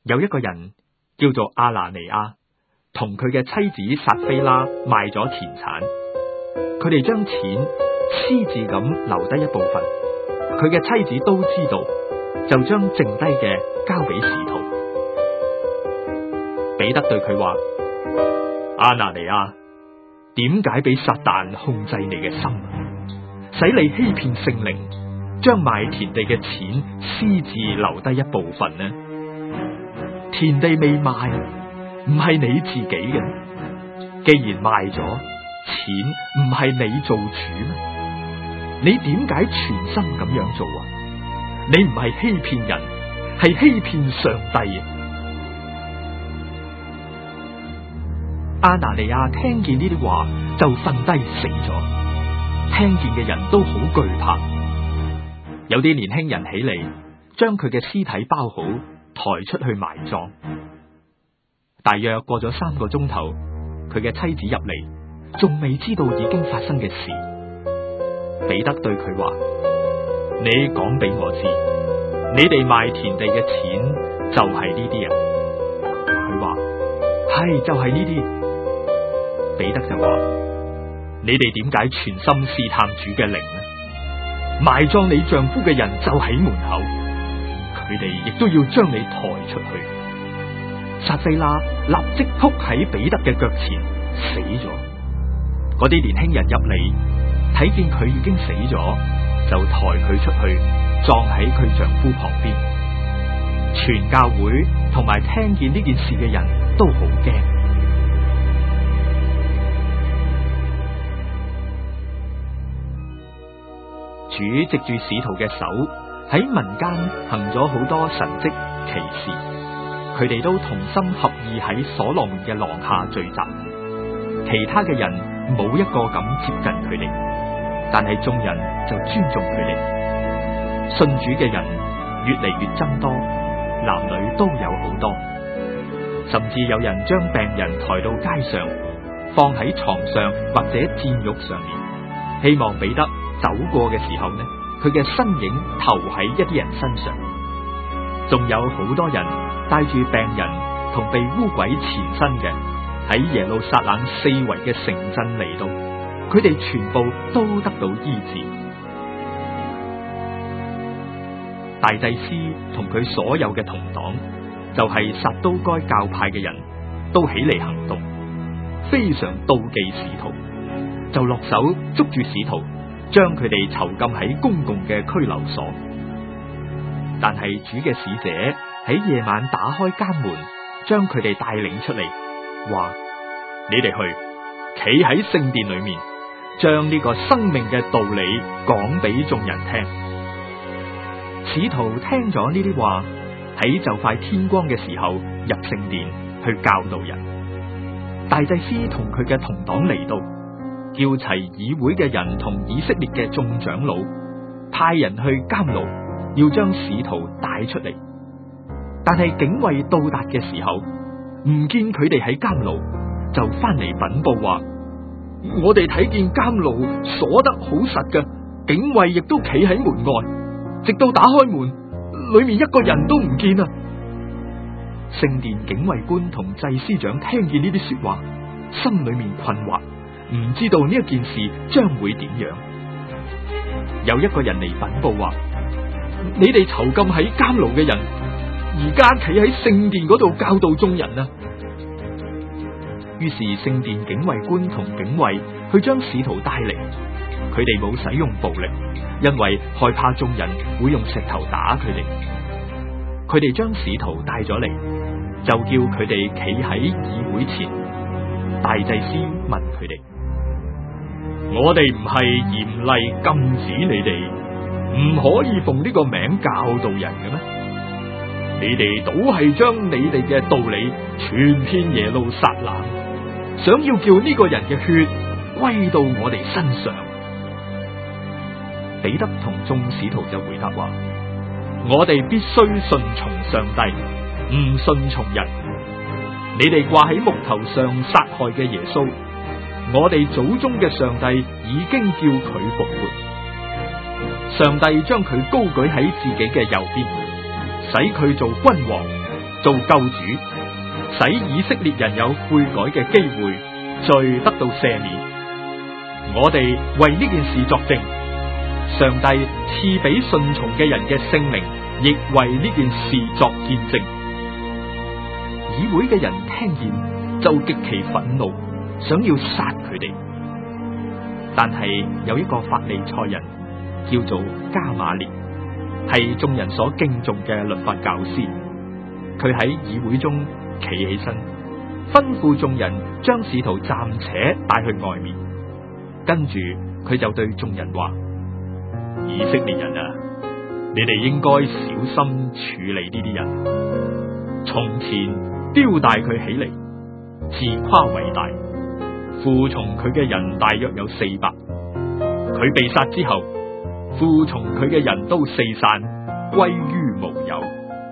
有一個人叫做亞拿尼亞，同佢嘅妻子撒非拉賣咗田產，佢哋將錢私自咁留低一部分，佢嘅妻子都知道，就將剩低嘅交俾使徒。彼得對佢話：亞拿尼亞，點解俾撒旦控制你嘅心，使你欺騙聖靈，將賣田地嘅錢私自留低一部分呢？田地未賣，唔係你自己嘅，既然賣咗，錢唔係你做主咩？你點解全心咁樣做啊？你唔係欺騙人，係欺騙上帝啊！亞拿尼亞聽見呢啲話就瞓低死咗，聽見嘅人都好懼怕。有啲年輕人起嚟，將佢嘅屍體包好，抬出去埋葬。大約過咗3個鐘頭，佢嘅妻子入嚟，仲未知道已經發生嘅事。彼得對佢話：你講俾我知，你哋賣田地嘅錢就係呢啲啊？佢話：係，就係呢啲。彼得就話：你哋點解全心試探主嘅靈呢？埋葬你丈夫嘅人就喺門口，佢哋亦都要將你抬出去。撒非拉立即撲喺彼得嘅腳前死咗。嗰啲年輕人入嚟，睇見佢已經死咗，就抬佢出去，葬喺佢丈夫旁邊。全教會同埋聽見呢件事嘅人都好驚。主藉住使徒嘅手喺民間行咗好多神蹟奇事，佢哋都同心合意喺所羅門嘅廊下聚集，其他嘅人冇一個敢接近佢哋，但係眾人就尊重佢哋。信主嘅人越嚟越增多，男女都有好多，甚至有人將病人抬到街上，放喺床上或者箭褥上面，希望彼得走過嘅時候呢，佢嘅身影投喺一啲人身上。仲有好多人帶住病人同被污鬼纏身嘅，喺耶路撒冷四圍嘅城鎮嚟到，佢哋全部都得到醫治。大祭司同佢所有嘅同黨，就係撒都該教派嘅人都起嚟行動，非常妒忌使徒，就落手捉住使徒，將佢哋囚禁喺公共嘅拘留所。但係主嘅使者喺夜晚打開監門，將佢哋帶領出嚟，話：你哋去，企喺聖殿裏面，將呢個生命嘅道理講俾眾人聽。使徒聽咗呢啲話，喺就快天光嘅時候入聖殿去教導人。大祭司同佢嘅同黨嚟到，叫齊議會嘅人同以色列嘅眾長老，派人去監牢，要將使徒帶出嚟。但係警衛到達嘅時候，唔見佢哋喺監牢，就翻嚟稟報話：我哋睇見監牢鎖得好實嘅，警衛亦都企喺門外，直到打開門，裏面一個人都唔見啊！聖殿警衛官同祭司長聽見呢啲說話，心裏面困惑，唔知道呢一件事將會點樣。有一個人嚟稟報話：你哋囚禁喺監牢嘅人，而家企喺聖殿嗰度教導眾人啊！於是聖殿警衛官同警衛去將使徒帶嚟，佢哋冇使用暴力，因為害怕眾人會用石頭打佢哋。佢哋將使徒帶咗嚟，就叫佢哋企喺議會前。大祭司問佢哋：我哋唔係嚴厲禁止你哋唔可以奉呢個名教導人嘅咩？你哋倒係將你哋嘅道理傳遍耶路撒冷，想要叫呢個人嘅血歸到我哋身上。彼得同眾使徒就回答話：我哋必須順從上帝，唔順從人。你哋掛喺木頭上殺害嘅耶穌，我哋祖宗嘅上帝已經叫佢復活。上帝將佢高舉喺自己嘅右邊，使佢做君王， 做救主，使以色列人有悔改嘅機會，罪得到赦免。我哋為呢件事作證，上帝賜俾順從嘅人嘅聖靈，亦為呢件事作見證。議會嘅人聽見就極其憤怒，想要殺佢哋。但係有一個法利賽人叫做加瑪列，係眾人所敬重嘅律法教師。佢喺議會中企起身，吩咐眾人將使徒暫且帶去外面。跟住佢就對眾人話：以色列人啊，你哋應該小心處理呢啲人。從前丟大佢起嚟，自誇為大，服從佢嘅人大約有400。佢被殺之後，服從佢嘅人都四散，歸於無有。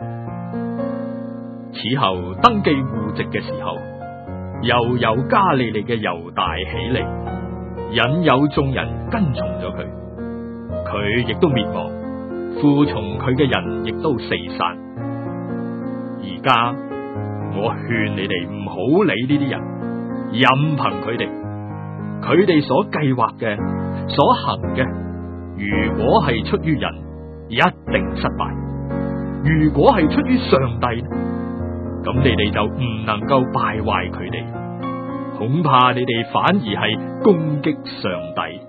此後登記戶籍嘅時候，又有加利利嘅猶大起嚟，引誘眾人跟從咗佢，佢亦都滅亡，服從佢嘅人亦都四散。而家我勸你哋唔好理呢啲人，任憑佢哋所計劃嘅、所行嘅，如果係出於人，一定失敗；如果係出於上帝，咁你哋就唔能夠敗壞佢哋，恐怕你哋反而係攻擊上帝。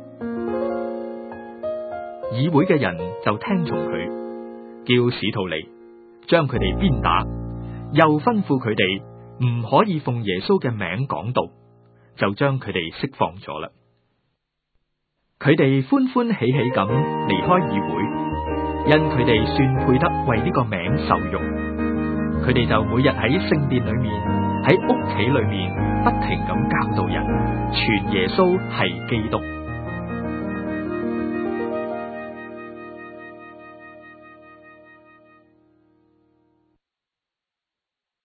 議會嘅人就聽從佢，叫使徒嚟將佢哋鞭打，又吩咐佢哋唔可以奉耶穌嘅名講道，就將佢哋釋放咗啦。佢哋歡歡喜喜咁離開議會，因佢哋算配得為呢個名受辱。佢哋就每日喺聖殿裏面，喺屋企裏面不停咁教導人，傳耶穌係基督。